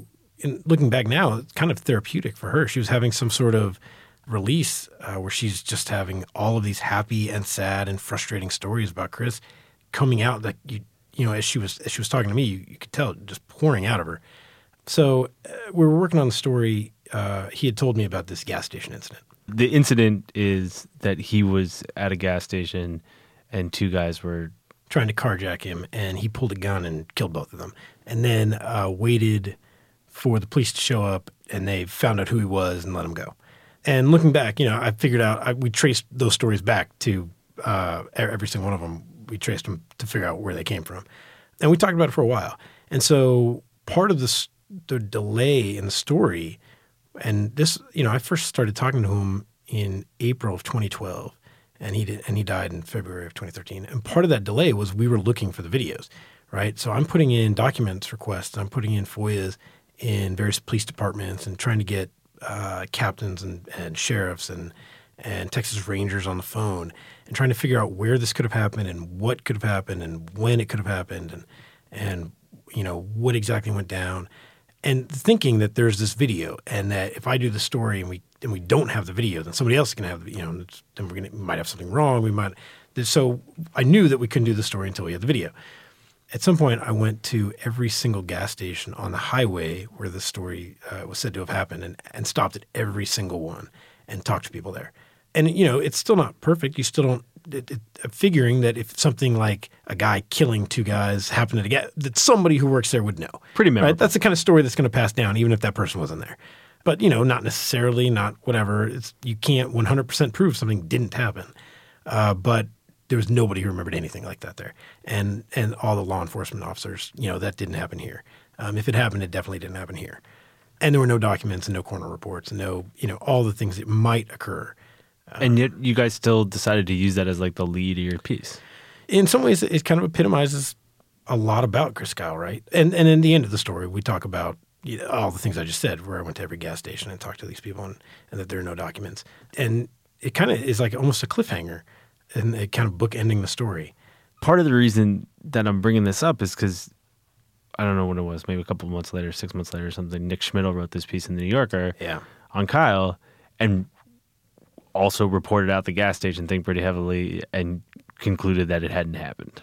looking back now, it's kind of therapeutic for her. She was having some sort of release where she's just having all of these happy and sad and frustrating stories about Chris coming out, like as she was talking to me, you could tell it just pouring out of her. So we were working on the story. He had told me about this gas station incident. The incident is that he was at a gas station and two guys were trying to carjack him, and he pulled a gun and killed both of them, and then waited for the police to show up, and they found out who he was and let him go. And looking back, I figured out, we traced those stories back to every single one of them. We traced them to figure out where they came from. And we talked about it for a while. And so part of the delay in the story, and this, I first started talking to him in April of 2012, and he died in February of 2013. And part of that delay was we were looking for the videos, right? So I'm putting in documents requests, I'm putting in FOIAs in various police departments and trying to get captains and sheriffs and Texas Rangers on the phone and trying to figure out where this could have happened and what could have happened and when it could have happened and what exactly went down, and thinking that there's this video and that if I do the story and we don't have the video, then somebody else is going to have then we might have something wrong. So I knew that we couldn't do the story until we had the video. At some point, I went to every single gas station on the highway where the story was said to have happened and stopped at every single one and talked to people there. And, it's still not perfect. You still don't figuring that if something like a guy killing two guys happened at a gas, that somebody who works there would know. Pretty memorable. Right? That's the kind of story that's going to pass down, even if that person wasn't there. But, not necessarily, not whatever. You can't 100% prove something didn't happen. But there was nobody who remembered anything like that there. And all the law enforcement officers, that didn't happen here. If it happened, it definitely didn't happen here. And there were no documents and no coroner reports and no, all the things that might occur. And yet you guys still decided to use that as like the lead of your piece. In some ways, it kind of epitomizes a lot about Chris Kyle, right? And in the end of the story, we talk about all the things I just said, where I went to every gas station and talked to these people and that there are no documents. And it kind of is like almost a cliffhanger and it kind of bookending the story. Part of the reason that I'm bringing this up is because I don't know when it was, maybe a couple of months later, 6 months later or something, Nick Schmidl wrote this piece in the New Yorker on Kyle and also reported out the gas station thing pretty heavily and concluded that it hadn't happened.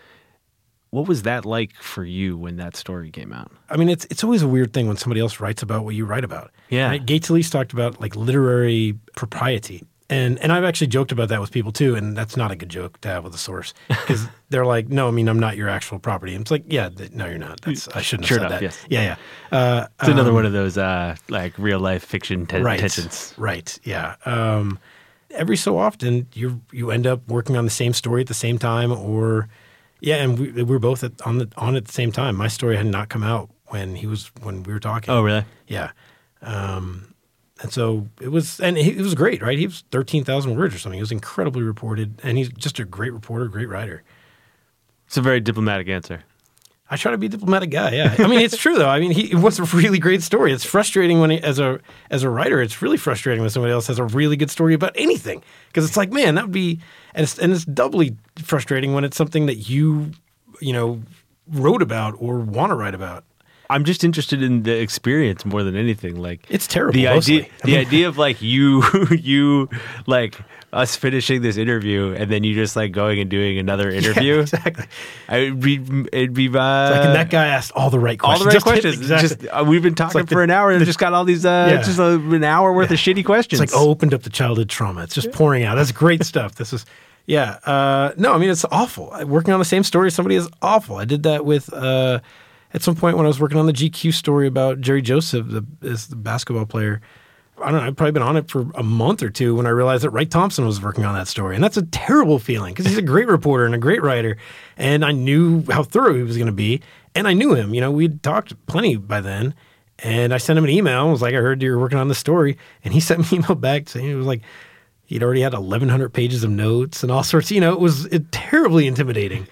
What was that like for you when that story came out? I mean, it's always a weird thing when somebody else writes about what you write about. Yeah. Right? Gates Elise talked about like literary propriety. And I've actually joked about that with people too, and that's not a good joke to have with a source because they're like, no, I mean, I'm not your actual property. And it's like, yeah, no, you're not. I shouldn't have said that. Yes. Yeah. It's another one of those like real life fiction tensions. Right. Yeah. Every so often, you end up working on the same story at the same time, or and we were both on at the same time. My story had not come out when we were talking. Oh, really? Yeah. And so it was great, right? He was 13,000 words or something. He was incredibly reported, and he's just a great reporter, great writer. It's a very diplomatic answer. I try to be a diplomatic guy, yeah. I mean, it's true, though. I mean, it was a really great story. It's frustrating when, as a writer, it's really frustrating when somebody else has a really good story about anything. Because it's like, man, that would be – and it's doubly frustrating when it's something that you wrote about or want to write about. I'm just interested in the experience more than anything. Like it's terrible. The idea of like you like us finishing this interview and then you just like going and doing another interview. Yeah, exactly. It'd be it's like, and that guy asked all the right questions. All the right questions. Exactly. Just, we've been talking for an hour and just got all these just an hour worth of shitty questions. It's like opened up the childhood trauma. It's just pouring out. That's great stuff. This is. Yeah. No, I mean, it's awful. Working on the same story as somebody is awful. I did that with. At some point when I was working on the GQ story about Jerry Joseph, the basketball player, I don't know, I'd probably been on it for a month or two when I realized that Wright Thompson was working on that story. And that's a terrible feeling because he's a great reporter and a great writer. And I knew how thorough he was going to be. And I knew him. We'd talked plenty by then. And I sent him an email. I was like, I heard you were working on this story. And he sent me an email back saying it was like he'd already had 1,100 pages of notes and all sorts. It was terribly intimidating.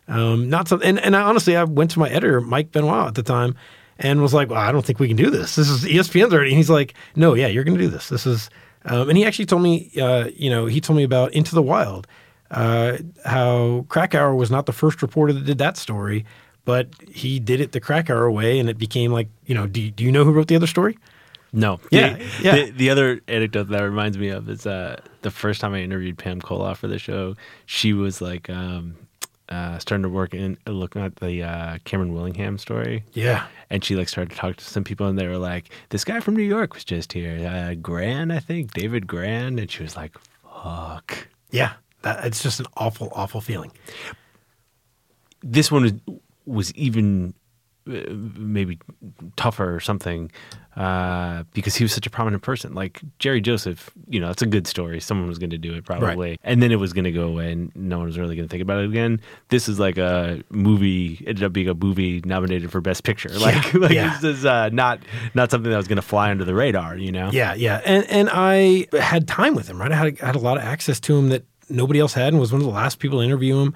Not something. And I honestly, I went to my editor, Mike Benoit, at the time, and was like, "Well, I don't think we can do this. This is ESPN's already." And he's like, "No, yeah, you're going to do this. This is." And he actually told me, he told me about Into the Wild, how Krakauer was not the first reporter that did that story, but he did it the Krakauer way, and it became like, do you know who wrote the other story? No. Yeah. The other anecdote that reminds me of is the first time I interviewed Pam Koloff for the show, she was like starting to work in looking at the Cameron Willingham story. Yeah. And she like started to talk to some people, and they were like, "This guy from New York was just here, Gran, I think, David Gran," and she was like, "Fuck." Yeah. It's just an awful, awful feeling. This one was even maybe tougher or something because he was such a prominent person. Like Jerry Joseph, it's a good story. Someone was going to do it probably. Right. And then it was going to go away and no one was really going to think about it again. This is like a movie, ended up being a movie nominated for Best Picture. This is not something that was going to fly under the radar, Yeah, yeah. And I had time with him, right? I had a lot of access to him that nobody else had and was one of the last people to interview him.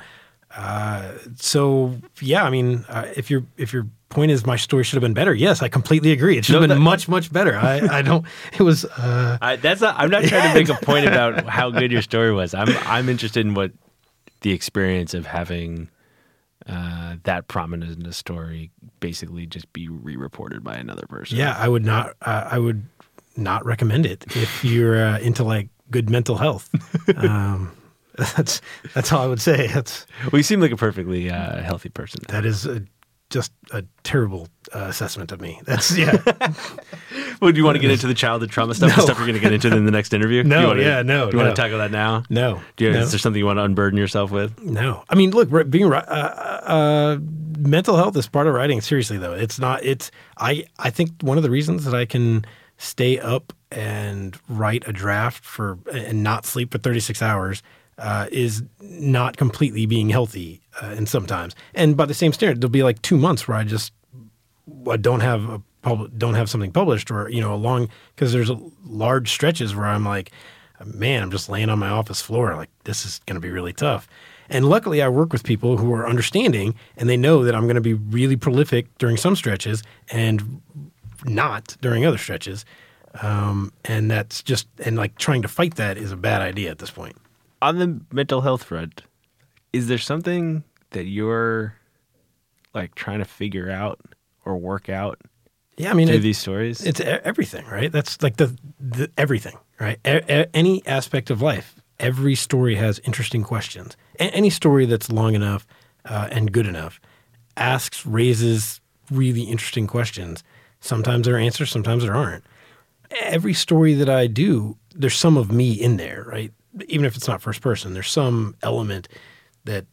If your point is my story should have been better, yes, I completely agree. It should have been much, much better. I don't. It was. I'm not trying to make a point about how good your story was. I'm interested in what the experience of having that prominent in a story basically just be re-reported by another person. Yeah, I would not. I would not recommend it if you're into like good mental health. That's all I would say. Well, you seem like a perfectly healthy person. That is just a terrible assessment of me. That's yeah. Well, do you want to get into the childhood trauma stuff? No. The stuff you're going to get into in the next interview? No, Do you want no. to tackle that now? No. Is there something you want to unburden yourself with? No. I mean, look, being mental health is part of writing. Seriously, though, it's not. I think one of the reasons that I can stay up and write a draft and not sleep for 36 hours. Is not completely being healthy, and sometimes, and by the same standard, there'll be like 2 months where I don't have something published, or because there's large stretches where I'm like, man, I'm just laying on my office floor, like this is going to be really tough. And luckily, I work with people who are understanding, and they know that I'm going to be really prolific during some stretches and not during other stretches, and that's just like trying to fight that is a bad idea at this point. On the mental health front, is there something that you're like trying to figure out or work out? Yeah, I mean, through these stories, it's everything, right? That's like the everything, right? Any aspect of life, every story has interesting questions. Any story that's long enough and good enough raises really interesting questions. Sometimes there are answers, sometimes there aren't. Every story that I do, there's some of me in there, right? Even if it's not first person, there's some element that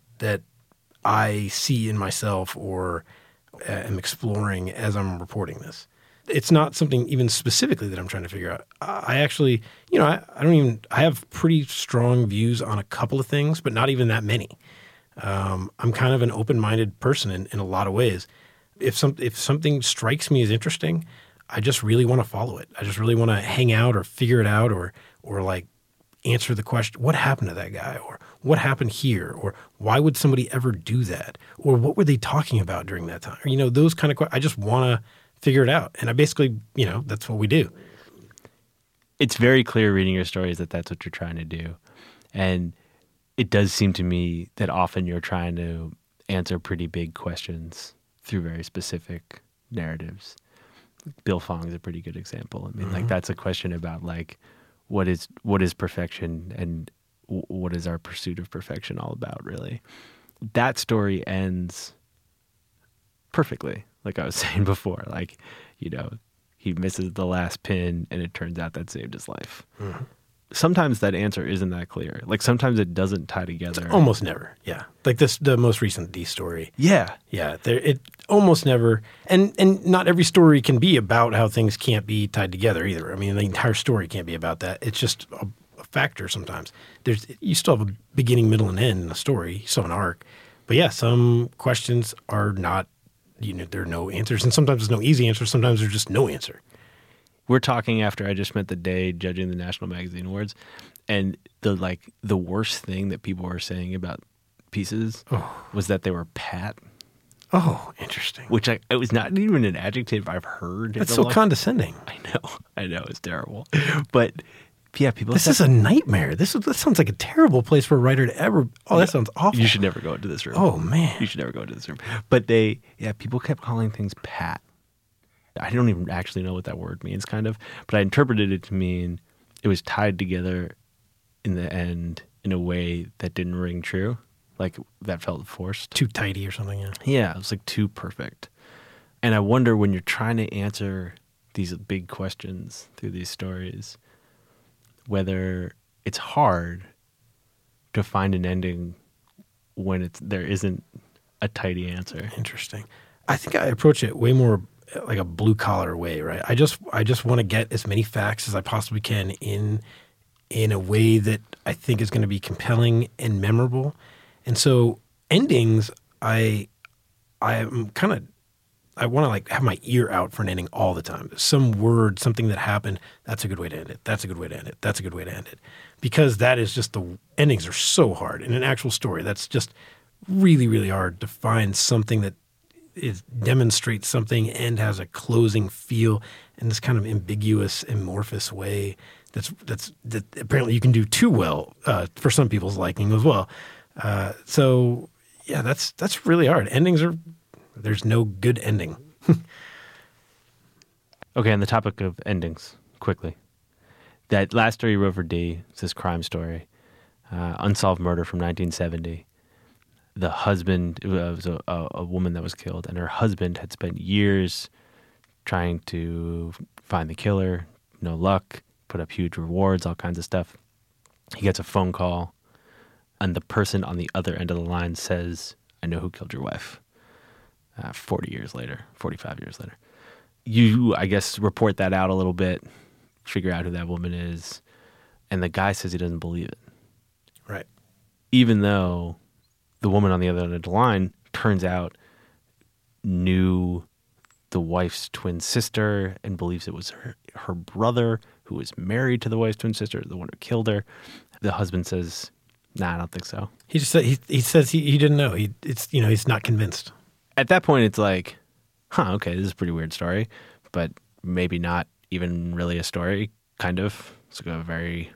I see in myself or am exploring as I'm reporting this. It's not something even specifically that I'm trying to figure out. I actually, I have pretty strong views on a couple of things, but not even that many. I'm kind of an open-minded person in a lot of ways. If something strikes me as interesting, I just really want to follow it. I just really want to hang out or figure it out or like answer the question, what happened to that guy? Or what happened here? Or why would somebody ever do that? Or what were they talking about during that time? Or, those kind of questions. I just want to figure it out. And I basically, that's what we do. It's very clear reading your stories that that's what you're trying to do. And it does seem to me that often you're trying to answer pretty big questions through very specific narratives. Bill Fong's a pretty good example. I mean, like that's a question about like, what is perfection and what is our pursuit of perfection all about, really? That story ends perfectly, like I was saying before. Like, he misses the last pin and it turns out that saved his life. Mm-hmm. Sometimes that answer isn't that clear. Like sometimes it doesn't tie together. Almost never, yeah. Like the most recent D story. Yeah. Yeah, it almost never, and not every story can be about how things can't be tied together either. I mean, the entire story can't be about that. It's just a factor sometimes. You still have a beginning, middle, and end in a story. You still have an arc. But yeah, some questions are not, there are no answers, and sometimes there's no easy answer. Sometimes there's just no answer. We're talking after I just spent the day judging the National Magazine Awards, and the worst thing that people were saying about pieces was that they were pat, Oh, interesting. which it was not even an adjective I've heard. in That's a so long- condescending. I know, it's terrible. But yeah, people This said- is a nightmare. This sounds like a terrible place for a writer to ever. Oh, that sounds awful. you should never go into this room. Oh man. You should never go into this room. But people kept calling things pat. I don't even actually know what that word means, kind of, but I interpreted it to mean it was tied together in the end in a way that didn't ring true, like that felt forced. Too tidy or something. Yeah. Yeah, it was like too perfect. And I wonder when you're trying to answer these big questions through these stories, whether it's hard to find an ending when there isn't a tidy answer. Interesting. I think I approach it way more like a blue collar way, right? I just want to get as many facts as I possibly can in a way that I think is going to be compelling and memorable. And so endings, I want to like have my ear out for an ending all the time. Some word, something that happened, that's a good way to end it. That's a good way to end it. That's a good way to end it. Because that is just the endings are so hard in an actual story. That's just really, really hard to find something that demonstrates something and has a closing feel in this kind of ambiguous, amorphous way that apparently you can do too well for some people's liking as well. So yeah, that's really hard. There's no good ending. Okay, on the topic of endings, quickly. That last story you wrote for D, it's this crime story, unsolved murder from 1970. The husband, it was a woman that was killed, and her husband had spent years trying to find the killer. No luck, put up huge rewards, all kinds of stuff. He gets a phone call, and the person on the other end of the line says, "I know who killed your wife." 40 years later, 45 years later. You, I guess, report that out a little bit, figure out who that woman is, and the guy says he doesn't believe it. Right. Even though the woman on the other end of the line turns out knew the wife's twin sister and believes it was her brother who was married to the wife's twin sister, the one who killed her. The husband says, "Nah, I don't think so." He just said he says he didn't know. He's not convinced. At that point, it's like, okay, this is a pretty weird story, but maybe not even really a story, kind of. It's like a very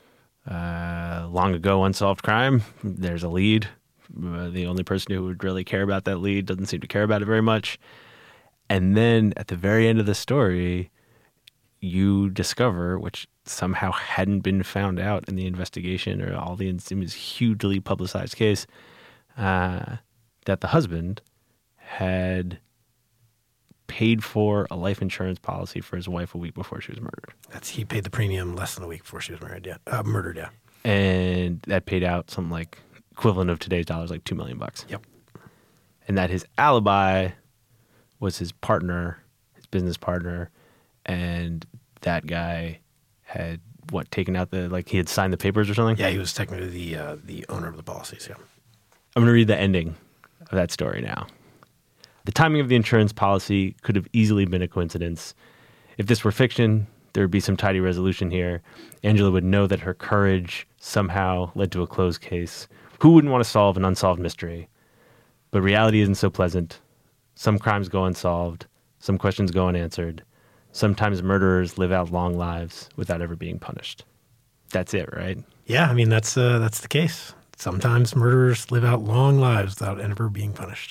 long ago unsolved crime. There's a lead. The only person who would really care about that lead doesn't seem to care about it very much. And then at the very end of the story, you discover, which somehow hadn't been found out in the investigation or all the it was hugely publicized case, that the husband had paid for a life insurance policy for his wife a week before she was murdered. He paid the premium less than a week before she was married. Yeah, murdered. Yeah. And that paid out something like equivalent of today's dollars, like $2 million. Yep. And that his alibi was his partner, his business partner, and that guy had taken out he had signed the papers or something? Yeah, he was technically the owner of the policies. Yeah. I'm going to read the ending of that story now. The timing of the insurance policy could have easily been a coincidence. If this were fiction, there would be some tidy resolution here. Angela would know that her courage somehow led to a closed case. Who wouldn't want to solve an unsolved mystery? But reality isn't so pleasant. Some crimes go unsolved. Some questions go unanswered. Sometimes murderers live out long lives without ever being punished. That's it, right? Yeah, I mean, that's the case. Sometimes murderers live out long lives without ever being punished.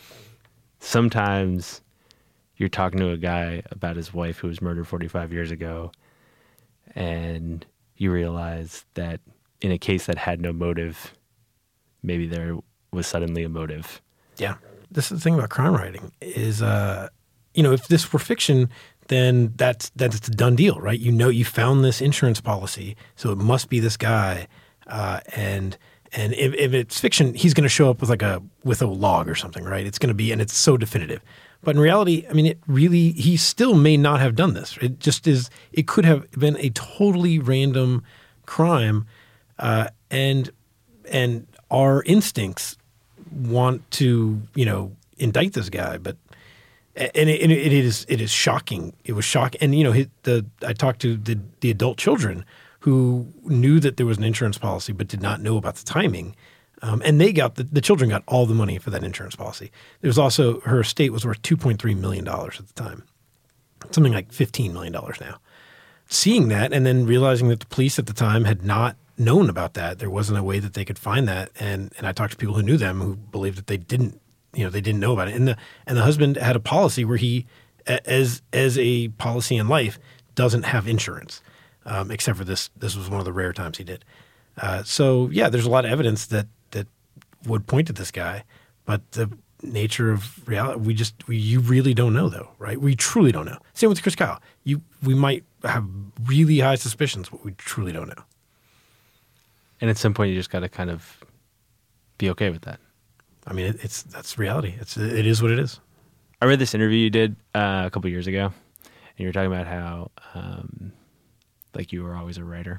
Sometimes you're talking to a guy about his wife who was murdered 45 years ago, and you realize that in a case that had no motive, maybe there was suddenly a motive. Yeah. This is the thing about crime writing is, if this were fiction, then that's a done deal, right? You found this insurance policy, so it must be this guy. And if it's fiction, he's going to show up with a log or something, right? It's going to be, and it's so definitive. But in reality, I mean, he still may not have done this. It just is, it could have been a totally random crime. And our instincts want to, indict this guy, but it is shocking. It was shocking. And I talked to the adult children who knew that there was an insurance policy but did not know about the timing. And they got the children got all the money for that insurance policy. There was also her estate was worth $2.3 million at the time, something like $15 million now. Seeing that and then realizing that the police at the time had not known about that, there wasn't a way that they could find that. And I talked to people who knew them who believed that they didn't know about it. And the husband had a policy where he, as a policy in life, doesn't have insurance, except for this. This was one of the rare times he did. So yeah, there's a lot of evidence that would point to this guy, but the nature of reality, you really don't know though, right? We truly don't know. Same with Chris Kyle. We might have really high suspicions, but we truly don't know. And at some point, you just got to kind of be okay with that. I mean, that's reality. It is what it is. I read this interview you did a couple years ago, and you were talking about how, like, you were always a writer,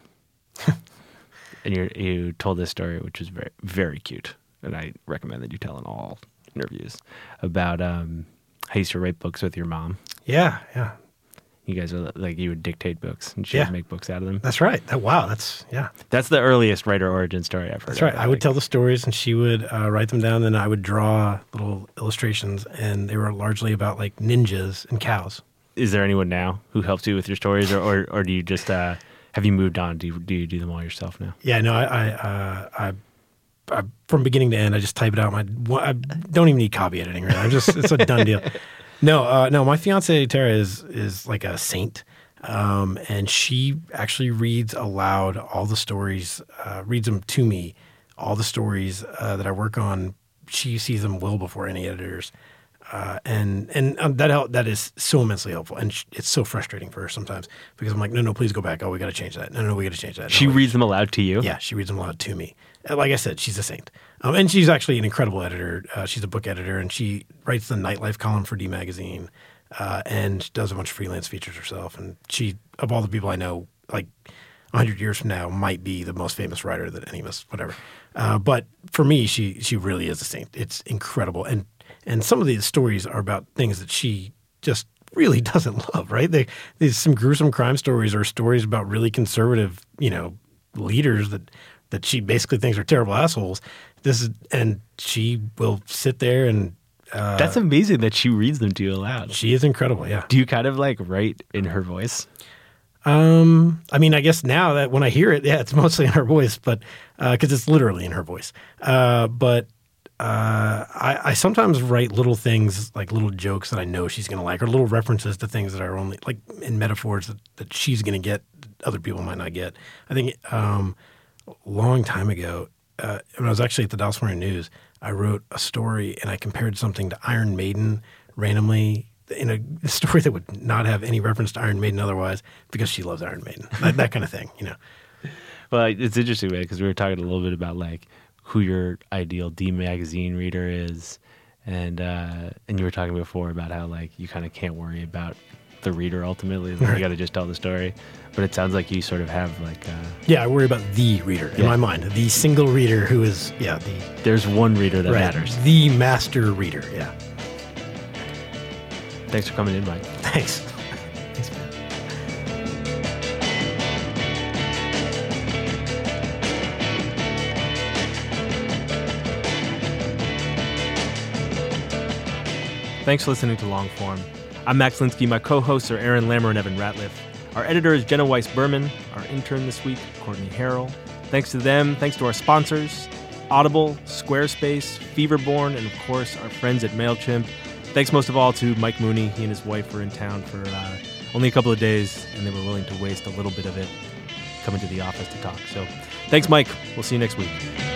and you told this story, which was very, very cute, and I recommend that you tell in all interviews about how you used to write books with your mom. Yeah. You guys are like, you would dictate books, and she would make books out of them. That's right. Wow. That's the earliest writer origin story I've heard. That's right. I would tell the stories, and she would write them down, and I would draw little illustrations, and they were largely about like ninjas and cows. Is there anyone now who helps you with your stories, or do you just have you moved on? Do you do them all yourself now? Yeah. No. I from beginning to end, I just type it out. I don't even need copy editing. Right? It's a done deal. No. My fiance Tara is like a saint, and she actually reads aloud all the stories, reads them to me, all the stories that I work on. She sees them well before any editors, and that is so immensely helpful. And it's so frustrating for her sometimes because I'm like, no, please go back. Oh, we got to change that. No, we got to change that. She reads them aloud to you? Yeah, she reads them aloud to me. Like I said, she's a saint. And she's actually an incredible editor. She's a book editor, and she writes the nightlife column for D Magazine, and does a bunch of freelance features herself. And she, of all the people I know, like 100 years from now, might be the most famous writer that any of us, whatever. But for me, she really is a saint. It's incredible. And some of these stories are about things that she just really doesn't love, right? There's some gruesome crime stories or stories about really conservative, leaders that she basically thinks are terrible assholes. And she will sit there and that's amazing that she reads them to you aloud. She is incredible, yeah. Do you kind of like write in her voice? I mean, I guess now that when I hear it, yeah, it's mostly in her voice, but because it's literally in her voice. But I sometimes write little things, like little jokes that I know she's going to like, or little references to things that are only like in metaphors that she's going to get, that other people might not get. I think a long time ago, when I was actually at the Dallas Morning News, I wrote a story and I compared something to Iron Maiden randomly in a story that would not have any reference to Iron Maiden otherwise, because she loves Iron Maiden, that kind of thing, Well, it's interesting, man, because we were talking a little bit about like who your ideal D Magazine reader is, and you were talking before about how like you kind of can't worry about the reader ultimately. Like, you got to just tell the story. But it sounds like you sort of have like I worry about the reader in my mind, the single reader who is there's one reader that matters, the master reader. Yeah. Thanks for coming in, Mike. Thanks, man. Thanks for listening to Longform. I'm Max Linsky. My co-hosts are Aaron Lammer and Evan Ratliff. Our editor is Jenna Weiss-Berman. Our intern this week, Courtney Harrell. Thanks to them. Thanks to our sponsors, Audible, Squarespace, Feverborn, and of course, our friends at MailChimp. Thanks most of all to Mike Mooney. He and his wife were in town for only a couple of days, and they were willing to waste a little bit of it coming to the office to talk. So thanks, Mike. We'll see you next week.